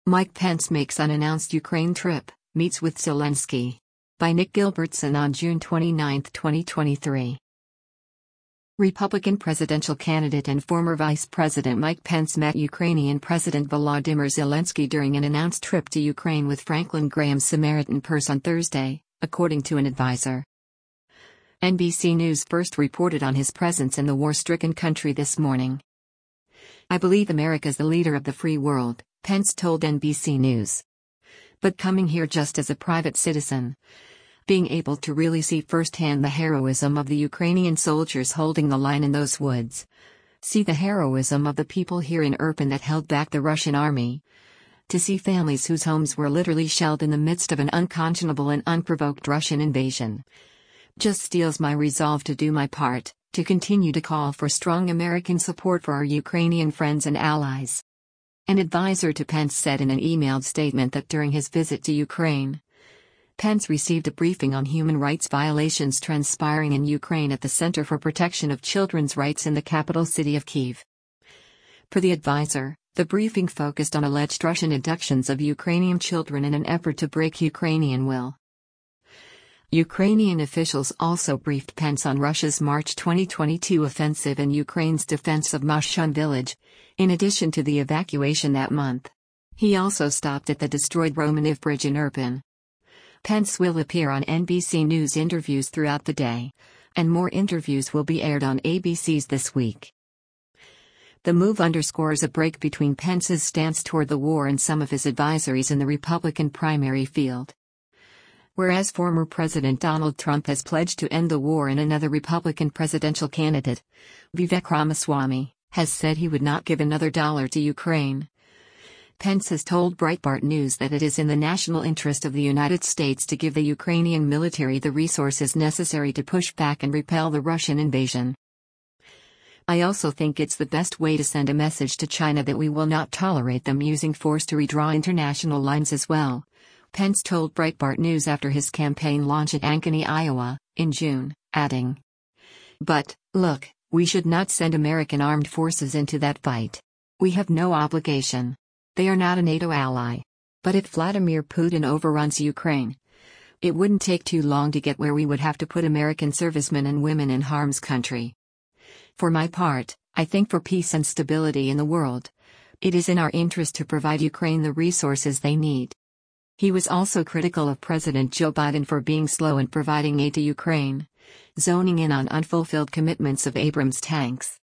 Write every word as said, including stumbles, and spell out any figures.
Mike Pence makes unannounced Ukraine trip, meets with Zelensky. By Nick Gilbertson on June twenty-ninth, twenty twenty-three. Republican presidential candidate and former Vice President Mike Pence met Ukrainian President Volodymyr Zelensky during an announced trip to Ukraine with Franklin Graham's Samaritan Purse on Thursday, according to an advisor. N B C News first reported on his presence in the war-stricken country this morning. "I believe America's the leader of the free world," Pence told N B C News. "But coming here just as a private citizen, being able to really see firsthand the heroism of the Ukrainian soldiers holding the line in those woods, see the heroism of the people here in Irpin that held back the Russian army, to see families whose homes were literally shelled in the midst of an unconscionable and unprovoked Russian invasion, just steels my resolve to do my part, to continue to call for strong American support for our Ukrainian friends and allies." An advisor to Pence said in an emailed statement that during his visit to Ukraine, Pence received a briefing on human rights violations transpiring in Ukraine at the Center for Protection of Children's Rights in the capital city of Kyiv. Per the advisor, the briefing focused on alleged Russian abductions of Ukrainian children in an effort to break Ukrainian will. Ukrainian officials also briefed Pence on Russia's March twenty twenty-two offensive and Ukraine's defense of Mashun village, in addition to the evacuation that month. He also stopped at the destroyed Romanov Bridge in Irpin. Pence will appear on N B C News interviews throughout the day, and more interviews will be aired on A B C's This Week. The move underscores a break between Pence's stance toward the war and some of his advisories in the Republican primary field. Whereas former President Donald Trump has pledged to end the war and another Republican presidential candidate, Vivek Ramaswamy, has said he would not give another dollar to Ukraine, Pence has told Breitbart News that it is in the national interest of the United States to give the Ukrainian military the resources necessary to push back and repel the Russian invasion. "I also think it's the best way to send a message to China that we will not tolerate them using force to redraw international lines as well," Pence told Breitbart News after his campaign launch at Ankeny, Iowa, in June, adding, "But, look, we should not send American armed forces into that fight. We have no obligation. They are not a NATO ally. But if Vladimir Putin overruns Ukraine, it wouldn't take too long to get where we would have to put American servicemen and women in harm's country. For my part, I think for peace and stability in the world, it is in our interest to provide Ukraine the resources they need." He was also critical of President Joe Biden for being slow in providing aid to Ukraine, zoning in on unfulfilled commitments of Abrams tanks.